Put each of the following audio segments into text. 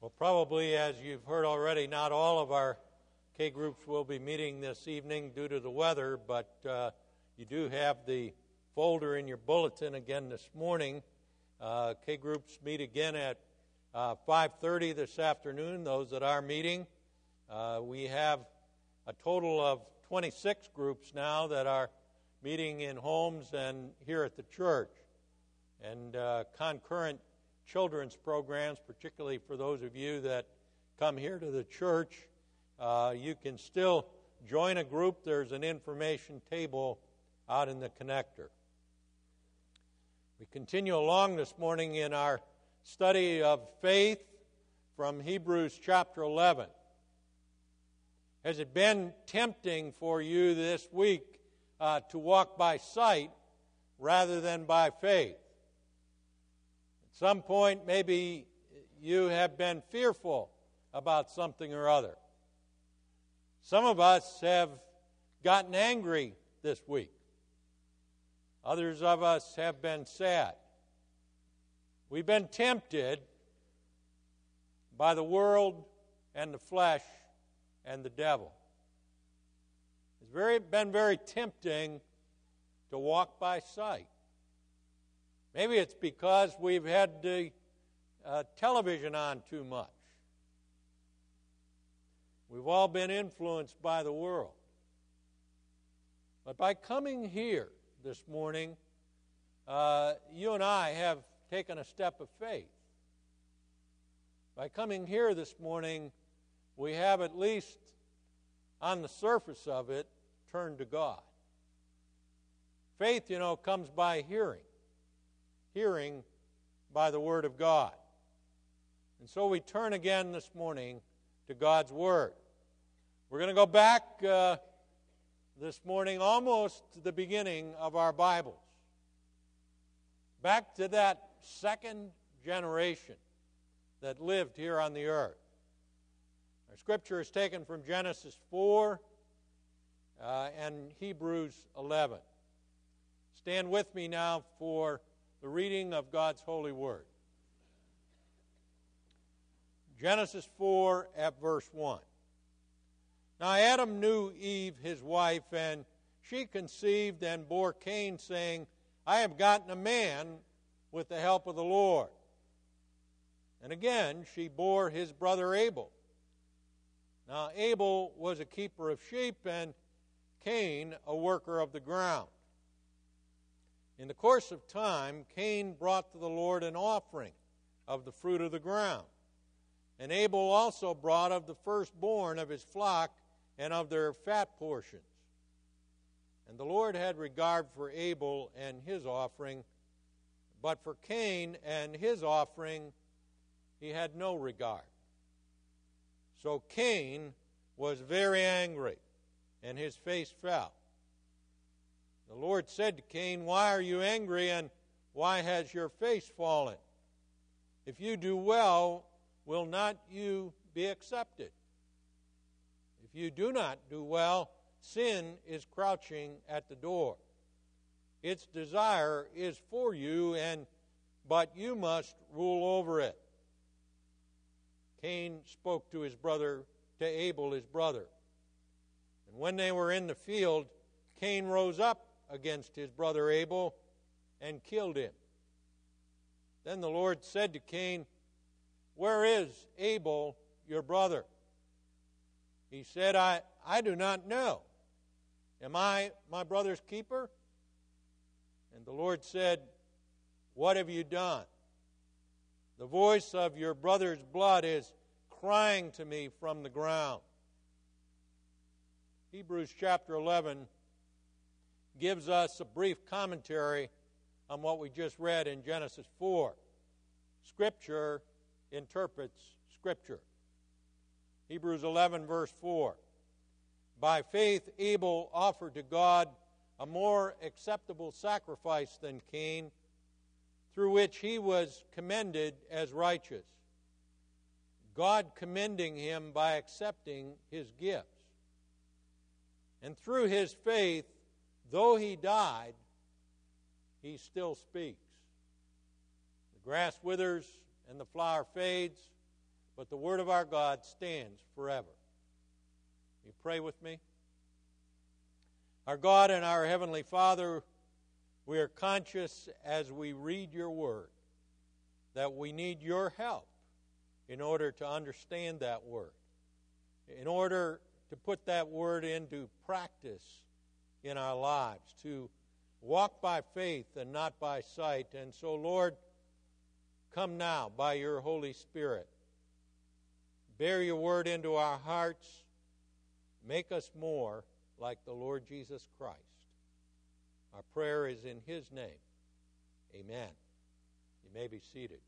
Well, probably as you've heard already, not all of our K groups will be meeting this evening due to the weather, but you do have the folder in your bulletin again this morning. K groups meet again at 5:30 this afternoon, those that are meeting. We have a total of 26 groups now that are meeting in homes and here at the church. And concurrent children's programs, particularly for those of you that come here to the church, you can still join a group. There's an information table out in the connector. We continue along this morning in our study of faith from Hebrews chapter 11. Has it been tempting for you this week to walk by sight rather than by faith? At some point, maybe you have been fearful about something or other. Some of us have gotten angry this week. Others of us have been sad. We've been tempted by the world and the flesh and the devil. It's been very tempting to walk by sight. Maybe it's because we've had the television on too much. We've all been influenced by the world. But by coming here this morning, you and I have taken a step of faith. By coming here this morning, we have at least on the surface of it turned to God. Faith, comes by hearing by the Word of God. And so we turn again this morning to God's Word. We're going to go back this morning almost to the beginning of our Bibles. Back to that second generation that lived here on the earth. Our scripture is taken from Genesis 4 and Hebrews 11. Stand with me now for the reading of God's holy word. Genesis 4 at verse 1. Now Adam knew Eve, his wife, and she conceived and bore Cain, saying, I have gotten a man with the help of the Lord. And again she bore his brother Abel. Now Abel was a keeper of sheep, and Cain a worker of the ground. In the course of time, Cain brought to the Lord an offering of the fruit of the ground. And Abel also brought of the firstborn of his flock and of their fat portions. And the Lord had regard for Abel and his offering, but for Cain and his offering he had no regard. So Cain was very angry, and his face fell. The Lord said to Cain, Why are you angry, and why has your face fallen? If you do well, will not you be accepted? If you do not do well, sin is crouching at the door. Its desire is for you, but you must rule over it. Cain spoke to Abel his brother. And when they were in the field, Cain rose up against his brother Abel and killed him. Then the Lord said to Cain, Where is Abel your brother? He said, I do not know. Am I my brother's keeper? And the Lord said, What have you done? The voice of your brother's blood is crying to me from the ground. Hebrews chapter 11 gives us a brief commentary on what we just read in Genesis 4. Scripture interprets Scripture. Hebrews 11 verse 4. By faith Abel offered to God a more acceptable sacrifice than Cain, through which he was commended as righteous, God commending him by accepting his gifts. And through his faith, though he died, he still speaks. The grass withers and the flower fades, but the word of our God stands forever. You pray with me? Our God and our Heavenly Father, we are conscious as we read your word that we need your help in order to understand that word, in order to put that word into practice in our lives, to walk by faith and not by sight. And so, Lord, come now by your Holy Spirit. Bear your word into our hearts. Make us more like the Lord Jesus Christ. Our prayer is in his name. Amen. You may be seated.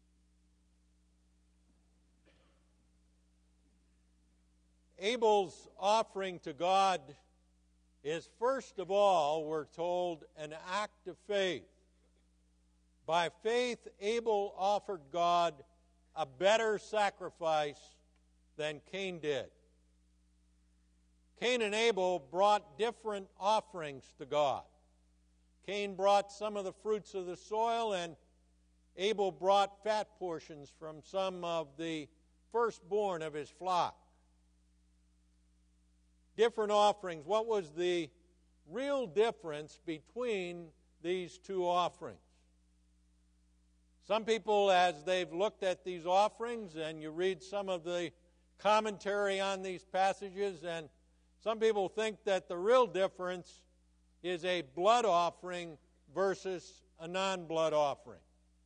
Abel's offering to God is, first of all, we're told, an act of faith. By faith, Abel offered God a better sacrifice than Cain did. Cain and Abel brought different offerings to God. Cain brought some of the fruits of the soil, and Abel brought fat portions from some of the firstborn of his flock. Different offerings. What was the real difference between these two offerings? Some people, as they've looked at these offerings, and you read some of the commentary on these passages, and some people think that the real difference is a blood offering versus a non-blood offering.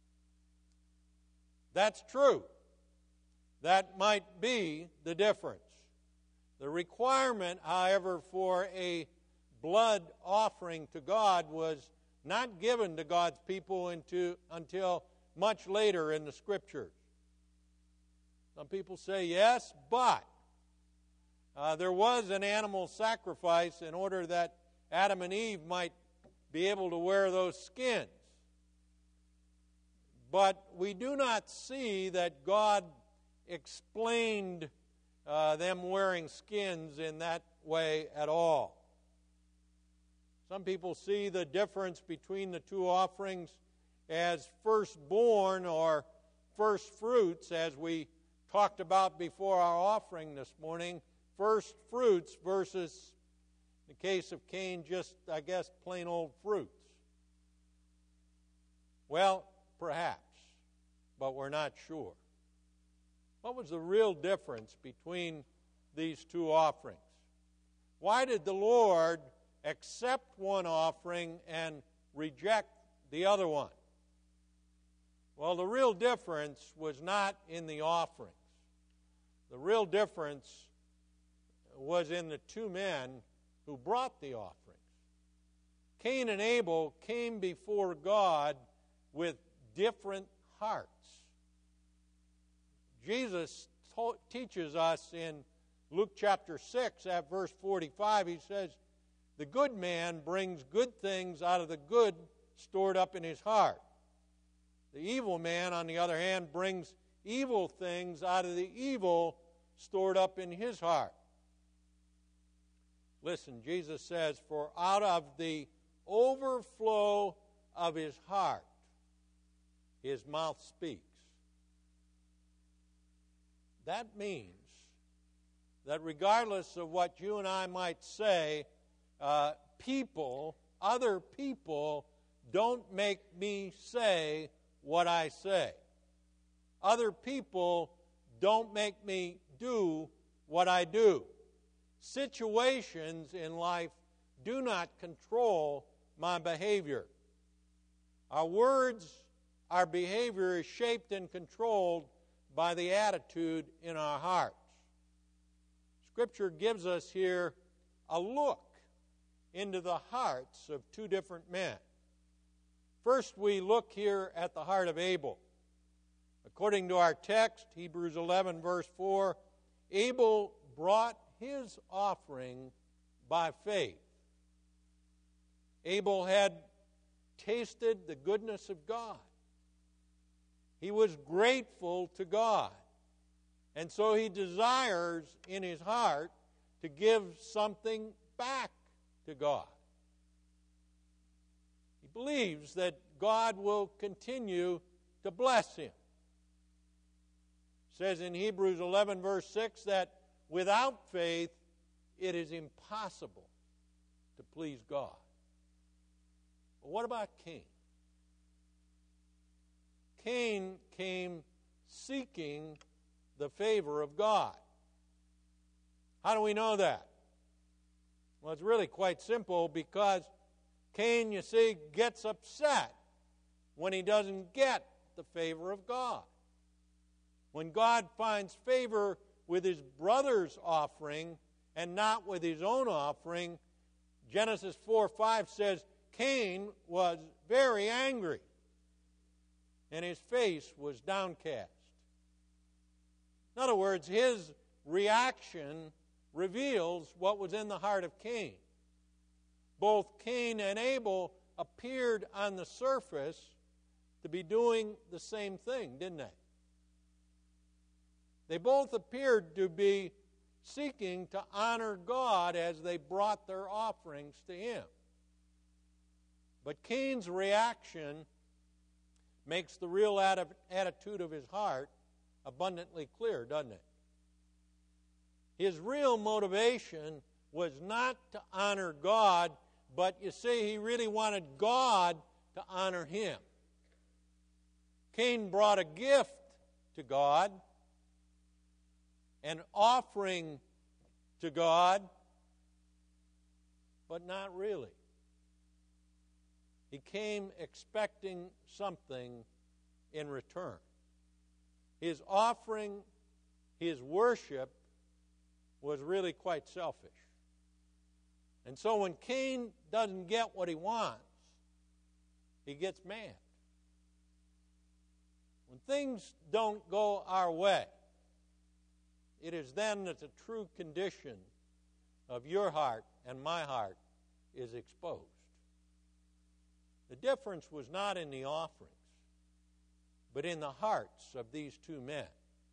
That's true. That might be the difference. The requirement, however, for a blood offering to God was not given to God's people until much later in the Scriptures. Some people say yes, but there was an animal sacrifice in order that Adam and Eve might be able to wear those skins. But we do not see that God explained them wearing skins in that way at all. Some people see the difference between the two offerings as firstborn or first fruits, as we talked about before our offering this morning, first fruits versus, in the case of Cain, just, I guess, plain old fruits. Well, perhaps, but we're not sure. What was the real difference between these two offerings? Why did the Lord accept one offering and reject the other one? Well, the real difference was not in the offerings. The real difference was in the two men who brought the offerings. Cain and Abel came before God with different hearts. Jesus teaches us in Luke chapter 6 at verse 45, he says, "The good man brings good things out of the good stored up in his heart. The evil man, on the other hand, brings evil things out of the evil stored up in his heart." Listen, Jesus says, "For out of the overflow of his heart, his mouth speaks." That means that regardless of what you and I might say, other people don't make me say what I say. Other people don't make me do what I do. Situations in life do not control my behavior. Our words, our behavior is shaped and controlled by the attitude in our hearts. Scripture gives us here a look into the hearts of two different men. First, we look here at the heart of Abel. According to our text, Hebrews 11, verse 4, Abel brought his offering by faith. Abel had tasted the goodness of God. He was grateful to God. And so he desires in his heart to give something back to God. He believes that God will continue to bless him. says in Hebrews 11, verse 6, that without faith it is impossible to please God. But what about Cain? Cain came seeking the favor of God. How do we know that? Well, it's really quite simple, because Cain, you see, gets upset when he doesn't get the favor of God. When God finds favor with his brother's offering and not with his own offering, Genesis 4:5 says, Cain was very angry, and his face was downcast. In other words, his reaction reveals what was in the heart of Cain. Both Cain and Abel appeared on the surface to be doing the same thing, didn't they? They both appeared to be seeking to honor God as they brought their offerings to Him. But Cain's reaction makes the real attitude of his heart abundantly clear, doesn't it? His real motivation was not to honor God, but you see, he really wanted God to honor him. Cain brought a gift to God, an offering to God, but not really. He came expecting something in return. His offering, his worship, was really quite selfish. And so when Cain doesn't get what he wants, he gets mad. When things don't go our way, it is then that the true condition of your heart and my heart is exposed. The difference was not in the offerings, but in the hearts of these two men.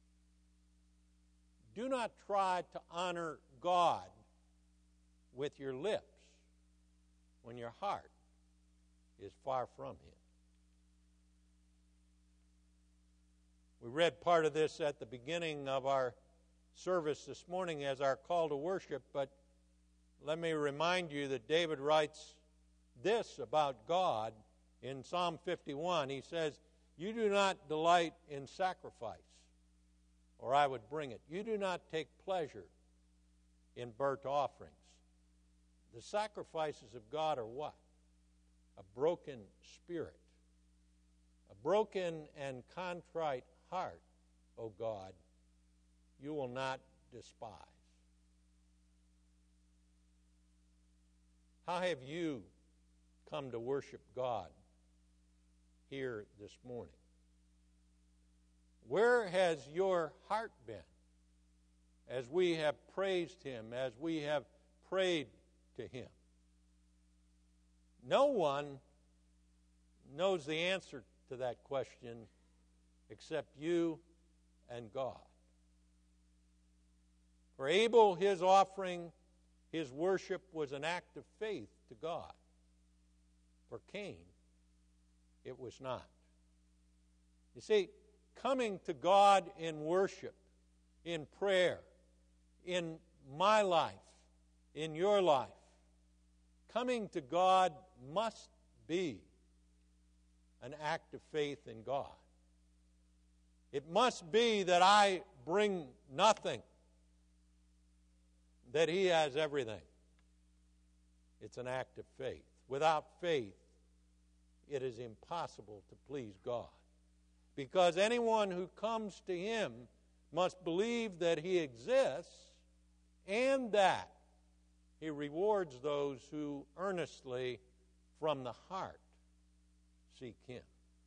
Do not try to honor God with your lips when your heart is far from Him. We read part of this at the beginning of our service this morning as our call to worship, but let me remind you that David writes this about God in Psalm 51. He says, "You do not delight in sacrifice, or I would bring it. You do not take pleasure in burnt offerings." The sacrifices of God are what? A broken spirit. A broken and contrite heart, O God, you will not despise. How have you come to worship God here this morning? Where has your heart been as we have praised Him, as we have prayed to Him? No one knows the answer to that question except you and God. For Abel, his offering, his worship was an act of faith to God. For Cain, it was not. You see, coming to God in worship, in prayer, in my life, in your life, coming to God must be an act of faith in God. It must be that I bring nothing, that He has everything. It's an act of faith. Without faith, it is impossible to please God. Because anyone who comes to Him must believe that He exists and that He rewards those who earnestly, from the heart, seek Him.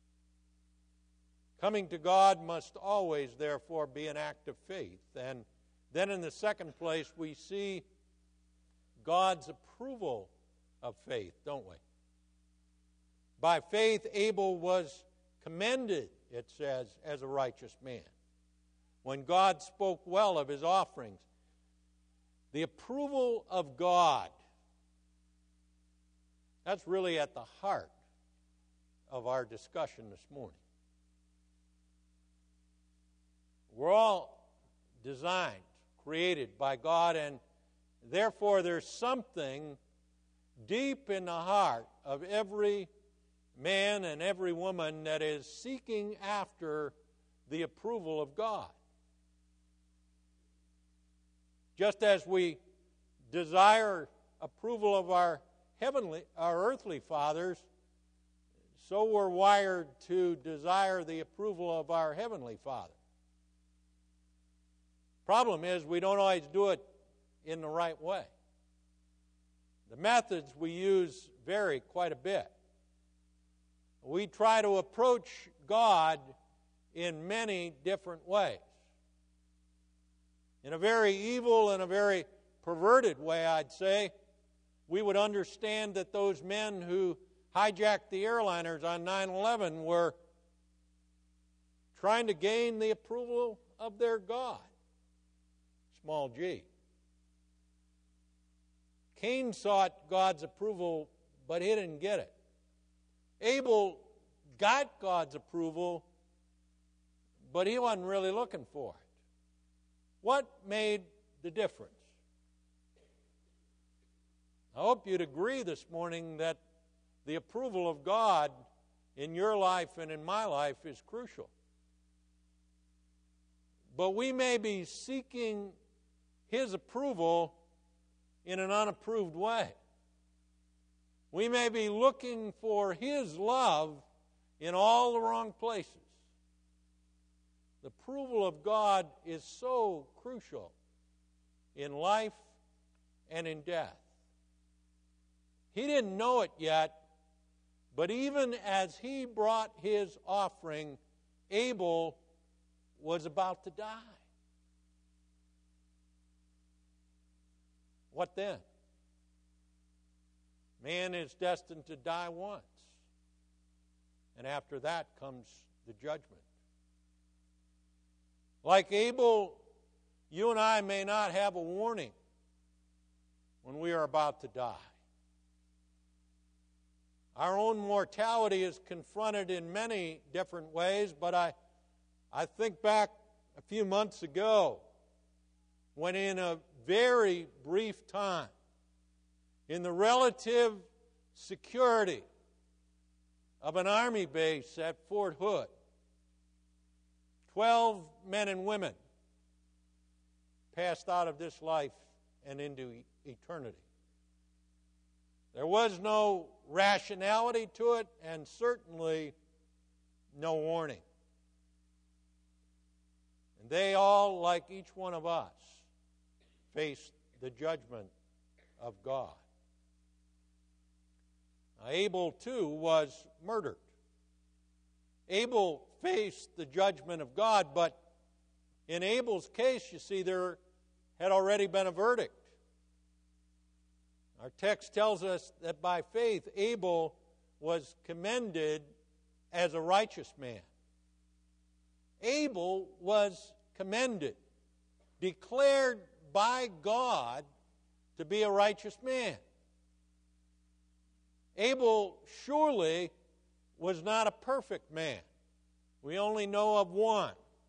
Coming to God must always, therefore, be an act of faith. And then in the second place, we see God's approval of faith, don't we? By faith, Abel was commended, it says, as a righteous man. When God spoke well of his offerings, the approval of God, that's really at the heart of our discussion this morning. We're all designed, created by God, and therefore there's something deep in the heart of every man and every woman that is seeking after the approval of God. Just as we desire approval of our earthly fathers, so we're wired to desire the approval of our heavenly Father. Problem is, we don't always do it in the right way. The methods we use vary quite a bit. We try to approach God in many different ways. In a very evil and a very perverted way, I'd say, we would understand that those men who hijacked the airliners on 9/11 were trying to gain the approval of their God, small g. Cain sought God's approval, but he didn't get it. Abel got God's approval, but he wasn't really looking for it. What made the difference? I hope you'd agree this morning that the approval of God in your life and in my life is crucial. But we may be seeking His approval in an unapproved way. We may be looking for His love in all the wrong places. The approval of God is so crucial in life and in death. He didn't know it yet, but even as he brought his offering, Abel was about to die. What then? Man is destined to die once, and after that comes the judgment. Like Abel, you and I may not have a warning when we are about to die. Our own mortality is confronted in many different ways, but I think back a few months ago when in a very brief time, in the relative security of an Army base at Fort Hood, 12 men and women passed out of this life and into eternity. There was no rationality to it, and certainly no warning. And they all, like each one of us, faced the judgment of God. Now, Abel, too, was murdered. Abel faced the judgment of God, but in Abel's case, you see, there had already been a verdict. Our text tells us that by faith, Abel was commended as a righteous man. Abel was commended, declared by God to be a righteous man. Abel surely was not a perfect man. We only know of one.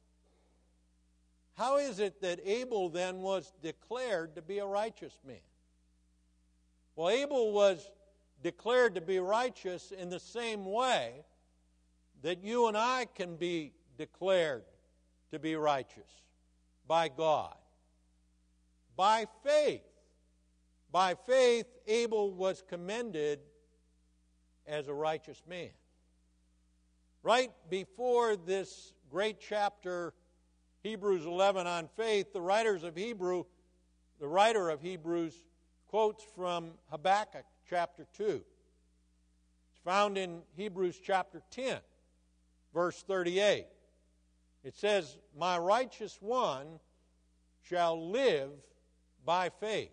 How is it that Abel then was declared to be a righteous man? Well, Abel was declared to be righteous in the same way that you and I can be declared to be righteous by God. By faith. By faith, Abel was commended as a righteous man. Right before this great chapter, Hebrews 11 on faith, the writer of Hebrews quotes from Habakkuk chapter 2. It's found in Hebrews chapter 10, verse 38. It says, "My righteous one shall live by faith."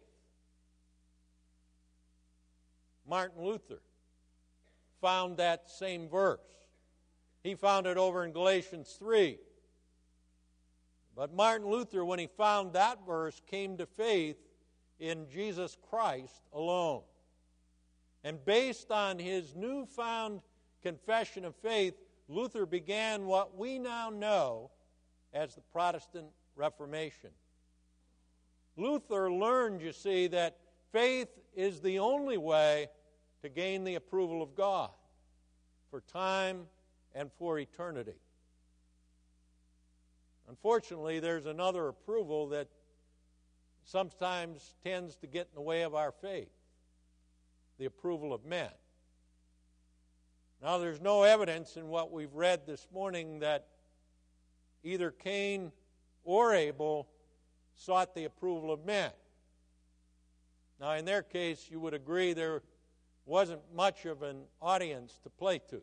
Martin Luther found that same verse. He found it over in Galatians 3. But Martin Luther, when he found that verse, came to faith in Jesus Christ alone. And based on his newfound confession of faith, Luther began what we now know as the Protestant Reformation. Luther learned, you see, that faith is the only way to gain the approval of God for time and for eternity. Unfortunately, there's another approval that sometimes tends to get in the way of our faith, the approval of men. Now, there's no evidence in what we've read this morning that either Cain or Abel sought the approval of men. Now, in their case, you would agree there wasn't much of an audience to play to.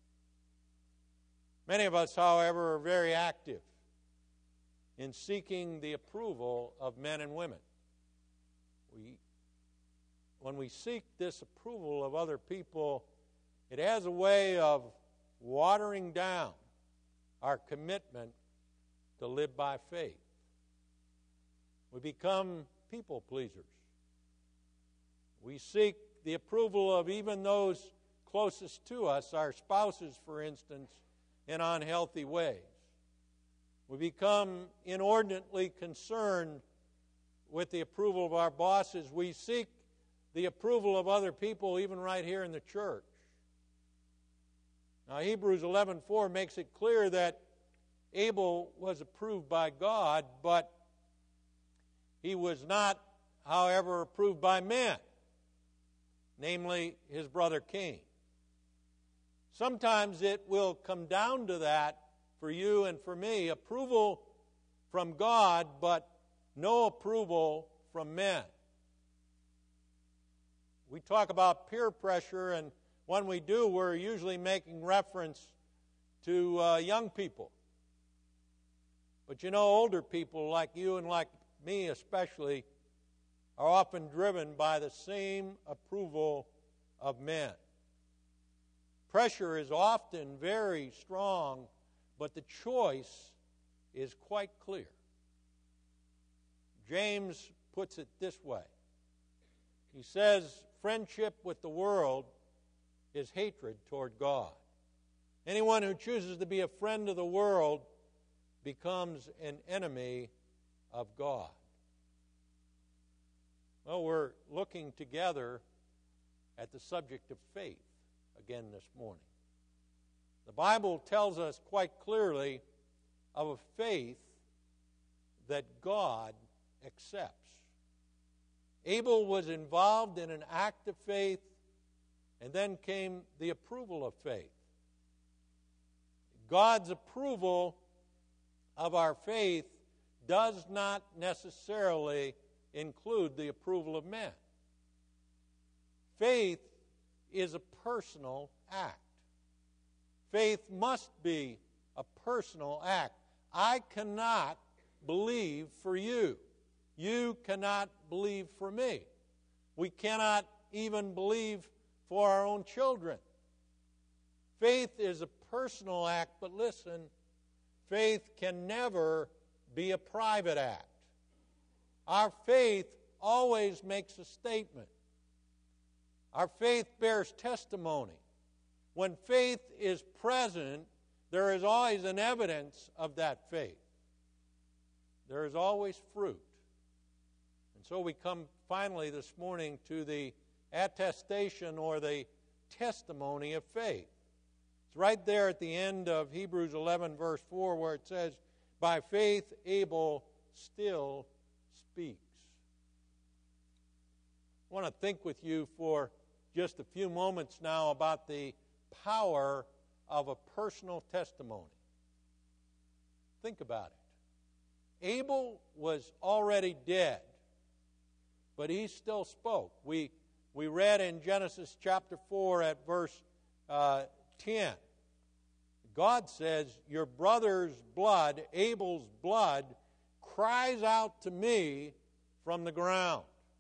Many of us, however, are very active in seeking the approval of men and women. When we seek this approval of other people, it has a way of watering down our commitment to live by faith. We become people pleasers. We seek the approval of even those closest to us, our spouses, for instance, in unhealthy ways. We become inordinately concerned with the approval of our bosses. We seek the approval of other people, even right here in the church. Now, Hebrews 11:4 makes it clear that Abel was approved by God, but he was not, however, approved by men, namely his brother Cain. Sometimes it will come down to that for you and for me, approval from God, but no approval from men. We talk about peer pressure, and when we do, we're usually making reference to young people. But you know, older people like you and like me especially are often driven by the same approval of men. Pressure is often very strong, but the choice is quite clear. James puts it this way. He says, friendship with the world is hatred toward God. Anyone who chooses to be a friend of the world becomes an enemy of God. Well, we're looking together at the subject of faith again this morning. The Bible tells us quite clearly of a faith that God accepts. Abel was involved in an act of faith, and then came the approval of faith. God's approval of our faith does not necessarily include the approval of men. Faith is a personal act. Faith must be a personal act. I cannot believe for you. You cannot believe for me. We cannot even believe for our own children. Faith is a personal act, but listen, faith can never be a private act. Our faith always makes a statement. Our faith bears testimony. When faith is present, there is always an evidence of that faith. There is always fruit. And so we come finally this morning to the attestation or the testimony of faith. It's right there at the end of Hebrews 11, verse 4, where it says, by faith Abel still speaks. I want to think with you for just a few moments now about the power of a personal testimony. Think about it. Abel was already dead, but he still spoke. We read in Genesis chapter 4 at verse 10. God says, your brother's blood, Abel's blood, cries out to me from the ground.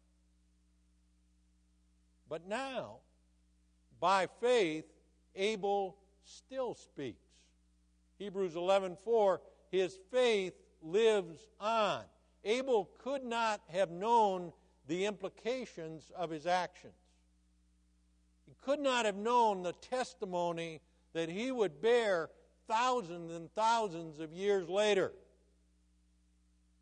But now, by faith, Abel still speaks. Hebrews 11:4, his faith lives on. Abel could not have known the implications of his actions. He could not have known the testimony that he would bear thousands and thousands of years later.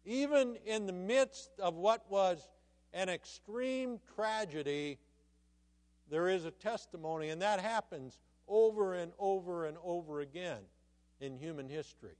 even in the midst of what was an extreme tragedy, there is a testimony, and that happens over and over and over again in human history.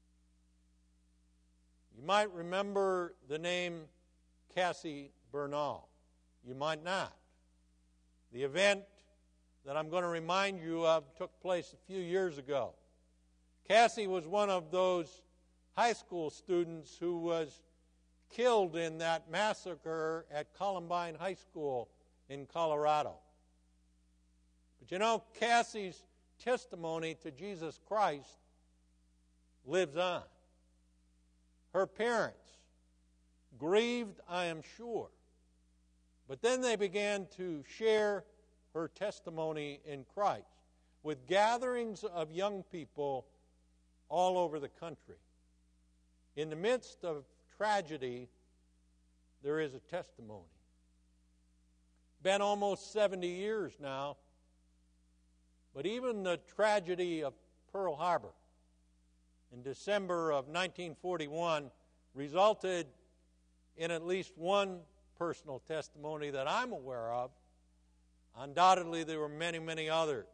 You might remember the name Cassie Bernall. You might not. The event that I'm going to remind you of took place a few years ago. Cassie was one of those high school students who was killed in that massacre at Columbine High School in Colorado. But you know, Cassie's testimony to Jesus Christ lives on. Her parents grieved, I am sure, but then they began to share her testimony in Christ with gatherings of young people all over the country. In the midst of tragedy, there is a testimony. Been almost 70 years now, but even the tragedy of Pearl Harbor in December of 1941 resulted in at least one personal testimony that I'm aware of. Undoubtedly, there were many, many others.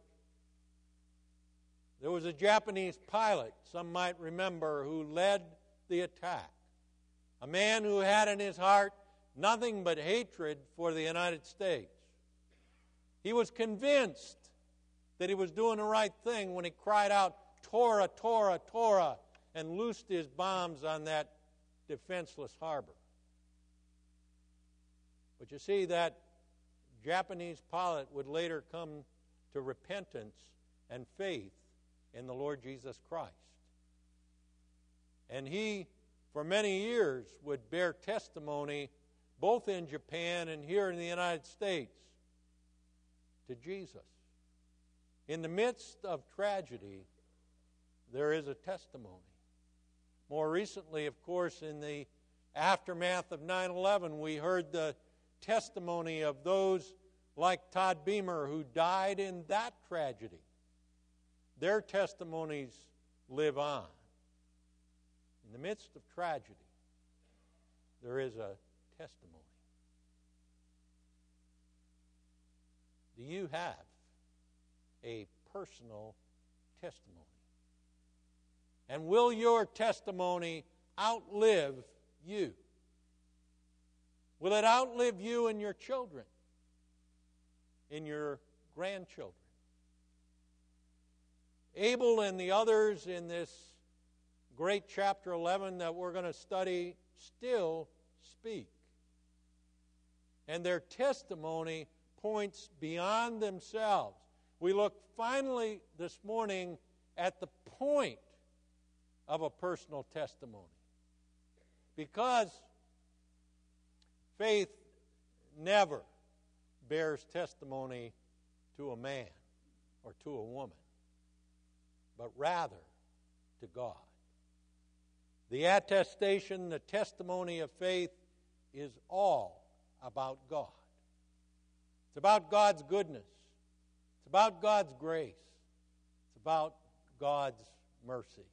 There was a Japanese pilot, some might remember, who led the attack. A man who had in his heart nothing but hatred for the United States. He was convinced that he was doing the right thing when he cried out, "Tora, Tora, Tora," and loosed his bombs on that defenseless harbor. But you see, that Japanese pilot would later come to repentance and faith in the Lord Jesus Christ. And he, for many years, would bear testimony both in Japan and here in the United States to Jesus. In the midst of tragedy, there is a testimony. More recently, of course, in the aftermath of 9/11, we heard the testimony of those like Todd Beamer who died in that tragedy. Their testimonies live on. In the midst of tragedy, there is a testimony. Do you have a personal testimony? And will your testimony outlive you? Will it outlive you and your children, and your grandchildren? Abel and the others in this great chapter 11 that we're going to study still speak. And their testimony points beyond themselves. We look finally this morning at the point of a personal testimony. Because faith never bears testimony to a man or to a woman, but rather to God. The attestation, the testimony of faith is all about God. It's about God's goodness. It's about God's grace. It's about God's mercy.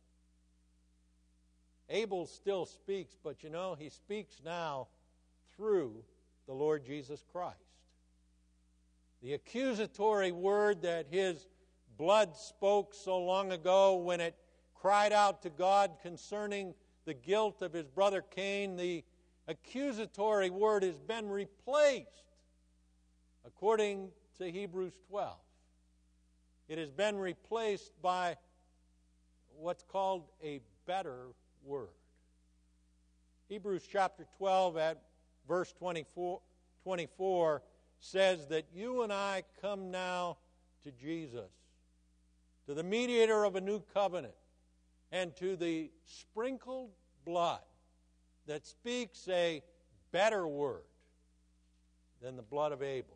Abel still speaks, but you know, he speaks now through the Lord Jesus Christ. The accusatory word that his blood spoke so long ago when it cried out to God concerning the guilt of his brother Cain, the accusatory word has been replaced according to Hebrews 12. It has been replaced by what's called a better word. Hebrews chapter 12 at verse 24 says that you and I come now to Jesus, to the mediator of a new covenant, and to the sprinkled blood that speaks a better word than the blood of Abel.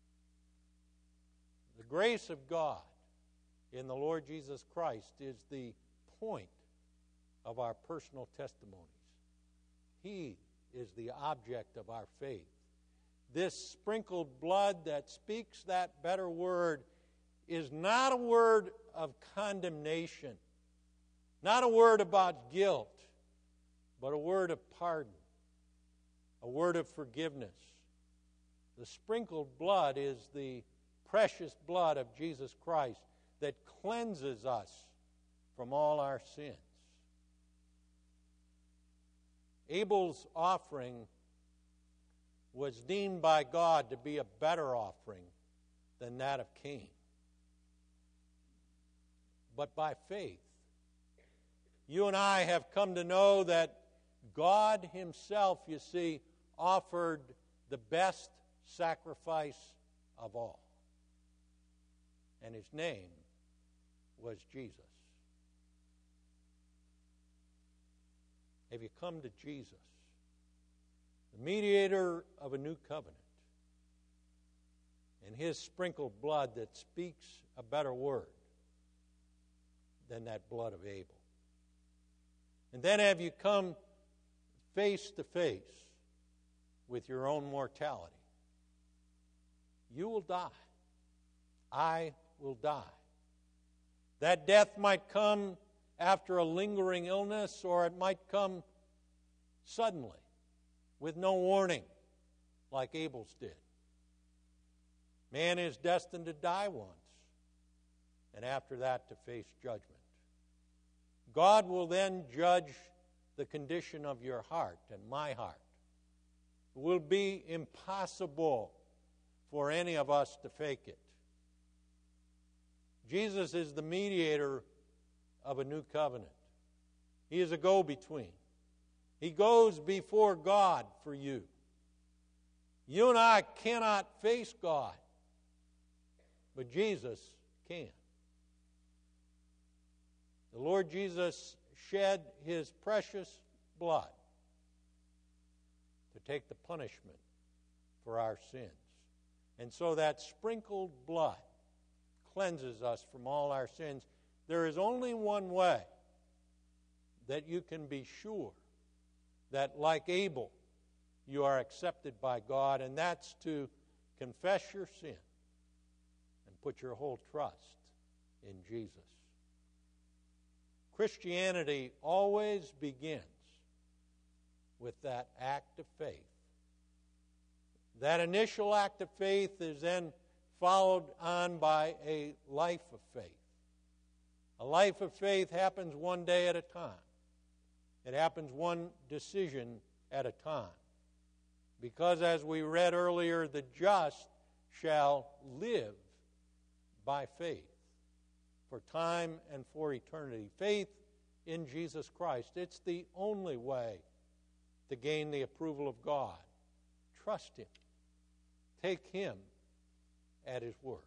The grace of God in the Lord Jesus Christ is the point of our personal testimonies. He is the object of our faith. This sprinkled blood that speaks that better word is not a word of condemnation, not a word about guilt, but a word of pardon, a word of forgiveness. The sprinkled blood is the precious blood of Jesus Christ that cleanses us from all our sins. Abel's offering was deemed by God to be a better offering than that of Cain. But by faith, you and I have come to know that God Himself, you see, offered the best sacrifice of all. And His name was Jesus. Have you come to Jesus, the mediator of a new covenant, and His sprinkled blood that speaks a better word than that blood of Abel? And then have you come face to face with your own mortality? You will die. I will die. That death might come after a lingering illness, or it might come suddenly with no warning, like Abel's did. Man is destined to die once, and after that to face judgment. God will then judge the condition of your heart and my heart. It will be impossible for any of us to fake it. Jesus is the mediator of a new covenant. He is a go-between. He goes before God for you. You and I cannot face God, but Jesus can. The Lord Jesus shed His precious blood to take the punishment for our sins. And so that sprinkled blood cleanses us from all our sins. There is only one way that you can be sure that, like Abel, you are accepted by God, and that's to confess your sin and put your whole trust in Jesus. Christianity always begins with that act of faith. That initial act of faith is then followed on by a life of faith. A life of faith happens one day at a time. It happens one decision at a time. Because as we read earlier, the just shall live by faith for time and for eternity. Faith in Jesus Christ. It's the only way to gain the approval of God. Trust Him. Take Him at His word.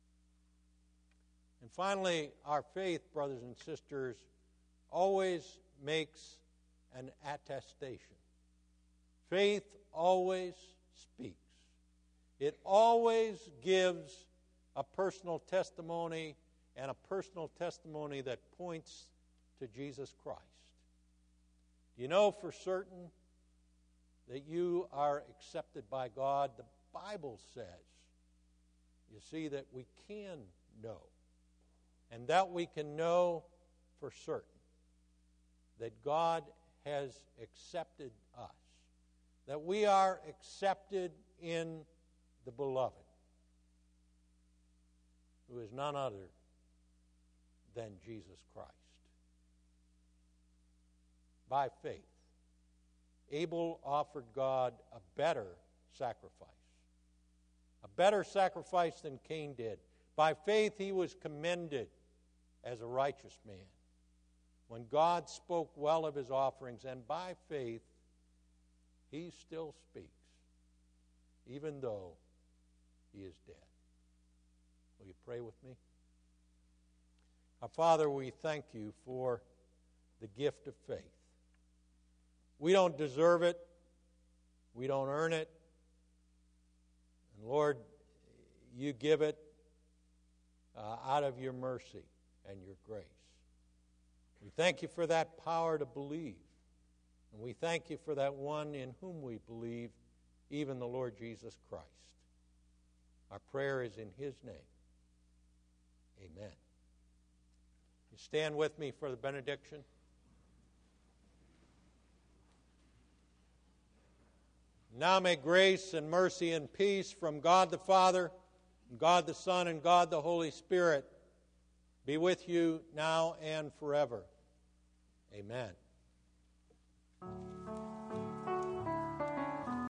And finally, our faith, brothers and sisters, always makes an attestation. Faith always speaks. It always gives a personal testimony, and a personal testimony that points to Jesus Christ. Do you know for certain that you are accepted by God? The Bible says, you see, that we can know, and that we can know for certain that God has accepted us, that we are accepted in the Beloved, who is none other than Jesus Christ. By faith, Abel offered God a better sacrifice than Cain did. By faith, he was commended as a righteous man when God spoke well of his offerings, and by faith, he still speaks, even though he is dead. Will you pray with me? Our Father, we thank you for the gift of faith. We don't deserve it. We don't earn it. And Lord, you give it out of your mercy and your grace. We thank you for that power to believe. And we thank you for that one in whom we believe, even the Lord Jesus Christ. Our prayer is in His name. Amen. You stand with me for the benediction. Now may grace and mercy and peace from God the Father, and God the Son, and God the Holy Spirit be with you now and forever. Amen.